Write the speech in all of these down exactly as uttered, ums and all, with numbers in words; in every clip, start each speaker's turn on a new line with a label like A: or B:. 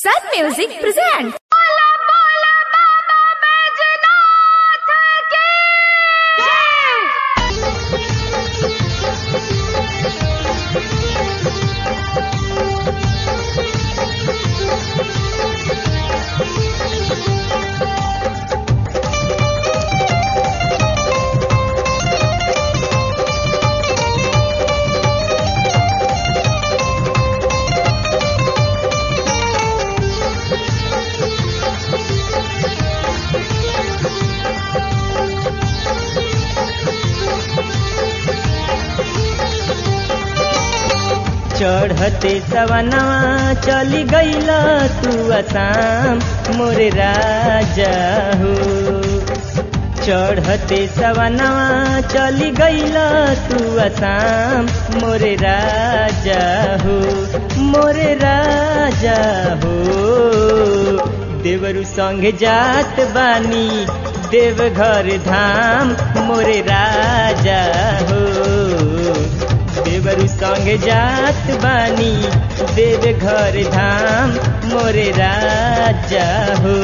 A: Sun Music presents.
B: चढ़ते सवनवा चली गईला तू आसाम मोरे राजा हो। चढ़ते सवनवा चली गईला तू आसाम मोरे राजा हो, मोरे राजा हो। देवरु संग जात बानी देवघर धाम मोरे राजा हो। देवरु संग जात बानी देव घर धाम मोरे राजा हो।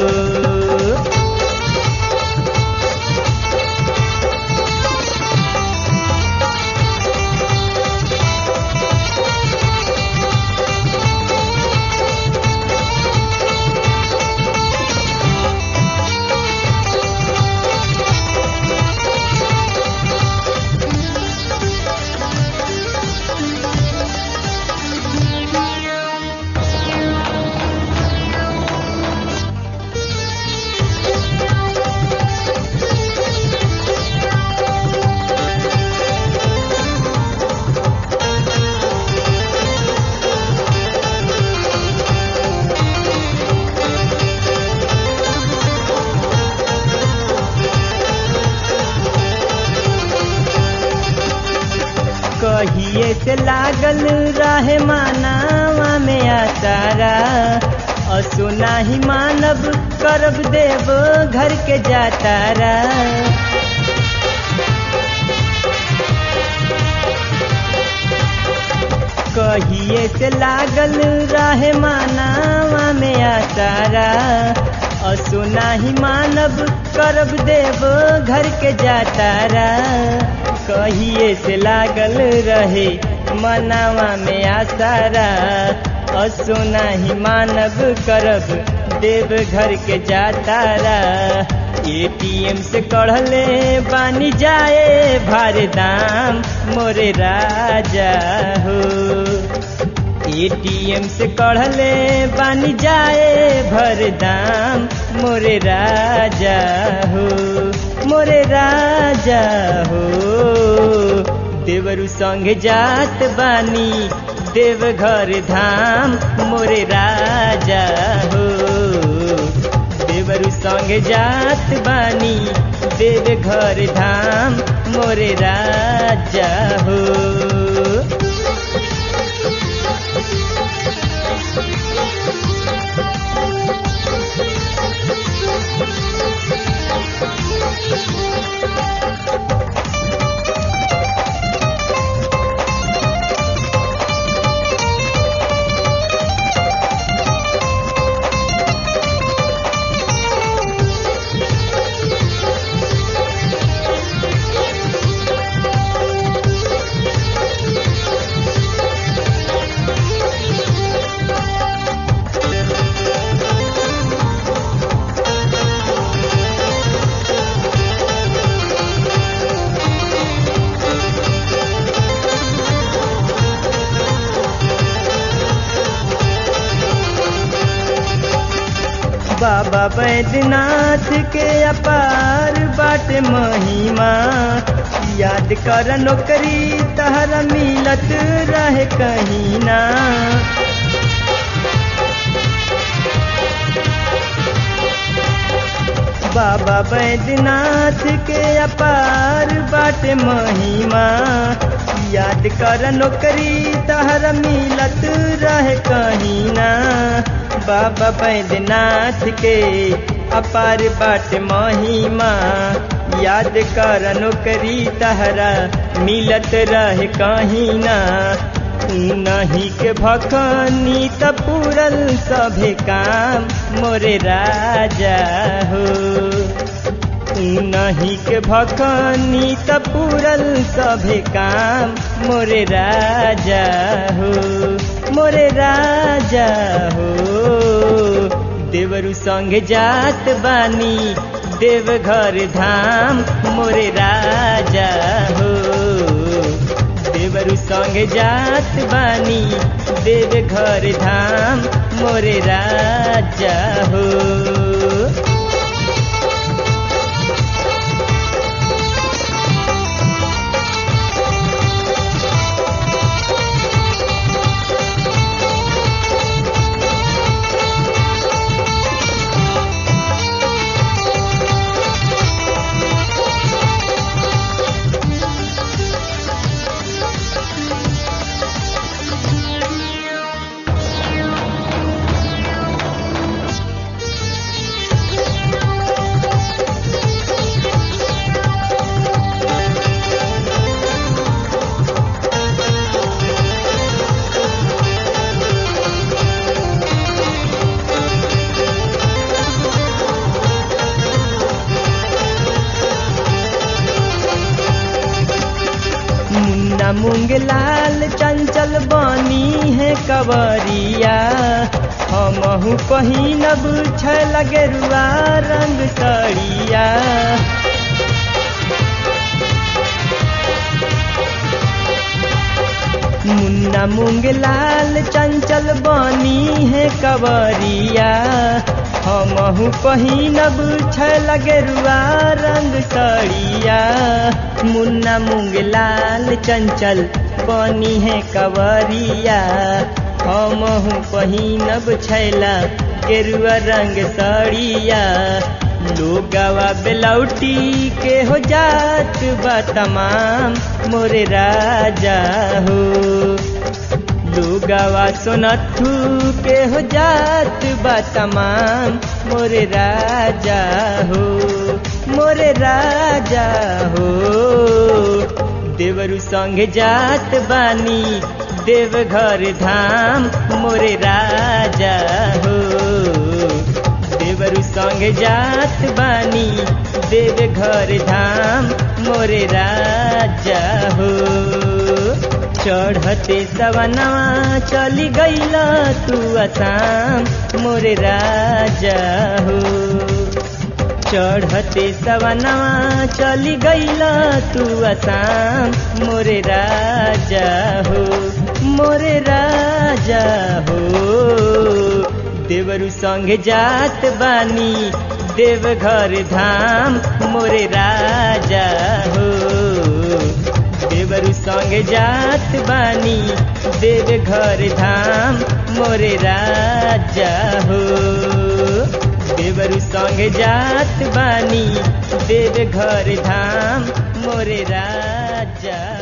B: कहिए से लागल रहे मानावा में आसारा, असो नाही मानब करब देव घर के जातारा। कहिए से लागल रहे मानावा में आसारा, असो नाही मानब करब देव घर के जातारा। कहिए से लागल रहे मनावा में आसारा, असो नाही मानब करब देव घर के जातारा। एटीएम से कढ़ले बानी जाए भारे दाम मोरे राजा हो। एटीएम से कढ़ले बानी जाए भर दाम मोरे राजा हो, मोरे राजा हो। देवरु संग जात बानी देव घर धाम मोरे राजा हो। देवरु संग जात बानी देव घर धाम मोरे राजा हो। बाबा बैद्यनाथ के अपार बाटे महिमा, याद कर नौकरी तहरा मिलत रहे कहीं ना। बाबा बैद्यनाथ के अपार बाटे महिमा, याद कर नौकरी तहरा मिलत रहे कहीं ना। बाबा बैद्यनाथ के अपार बाट महिमा, याद कर नौकरी तहरा मिलत रहे कहीं ना। नहीं के भखनी त पूरल सभे काम मोरे राजा हो। नहीं के भखनी त पूरल सभे काम मोरे राजा हो मोरे राजा हो। देवरु संग जात बानी देवघर धाम मोरे राजा हो। देवरु संग जात बानी देवघर धाम मोरे राजा हो। मुन्ना मूंग लाल चंचल बनी है कवरिया हमहु पहिनब छैल गेरुआ रंग साड़िया। मुन्ना मूंग लाल चंचल बनी है कवरिया हमहु पहिनब छैल गेरुआ रंग साड़िया। मुन्ना मूंग लाल चंचल बनी है कवरिया हमहु पहिनब छैला गेरुआ रंग साड़िया। लोगवा बेलौटी के हो जात बा तमाम मोरे राजा हो। लोगवा सोनथू के हो जात बा तमाम मोरे राजा हो मोरे राजा हो। देवरु संग जात बानी देवघर धाम मोरे राजा हो। देवरु संग जात बानी देवघर धाम मोरे राजा हो। चढ़ते सवनवा चली गईला तू आसाम मोरे राजा हो। चढ़ते सवनवा चली गईला तू आसाम मोरे राजा हो मोरे राजा हो। देवरु संग जात बानी देवघर धाम मोरे राजा हो। देवरु संग जात बानी देवघर धाम मोरे राजा हो। देवरु संग जात बानी देवघर धाम मोरे राजा।